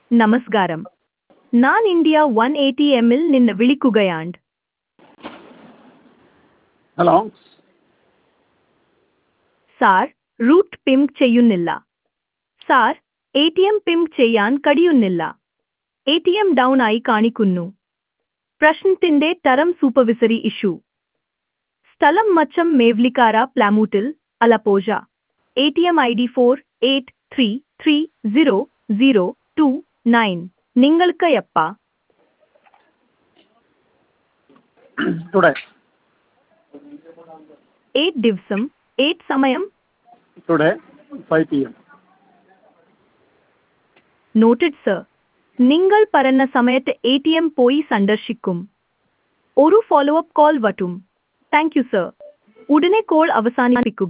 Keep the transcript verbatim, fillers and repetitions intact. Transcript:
നമസ്കാരം. ഞാൻ India one eighty എമ്മിൽ നിന്ന് വിളിക്കുകയാണ്. ഹലോ. സാർ, റൂട്ട് പിം ചെയ്യുന്നില്ല. സാർ, എ ടി എം പിം ചെയ്യാൻ കഴിയുന്നില്ല. എ ടി എം ഡൗൺ ആയി കാണിക്കുന്നു. പ്രശ്നത്തിന്റെ തരം സൂപ്പർവിസറി ഇഷ്യൂ. സ്ഥലം മച്ചം മേവ്ലിക്കാര പ്ലാമൂട്ടിൽ, Alappuzha. A T M I D four eight three three zero zero two nine. നിങ്ങൾക്ക് എപ്പ ടുഡേ എയ്റ്റ് ദിവസം എയ്റ്റ് സമയം today five P M. Noted sir. നിങ്ങൾ പറഞ്ഞ സമയത്ത് എ ടി എം പോയി സന്ദർശിക്കും. ഒരു ഫോളോ അപ്പ് കോൾ വരും. Thank you sir. ഉടനെ കോൾ അവസാനിപ്പിക്കുക.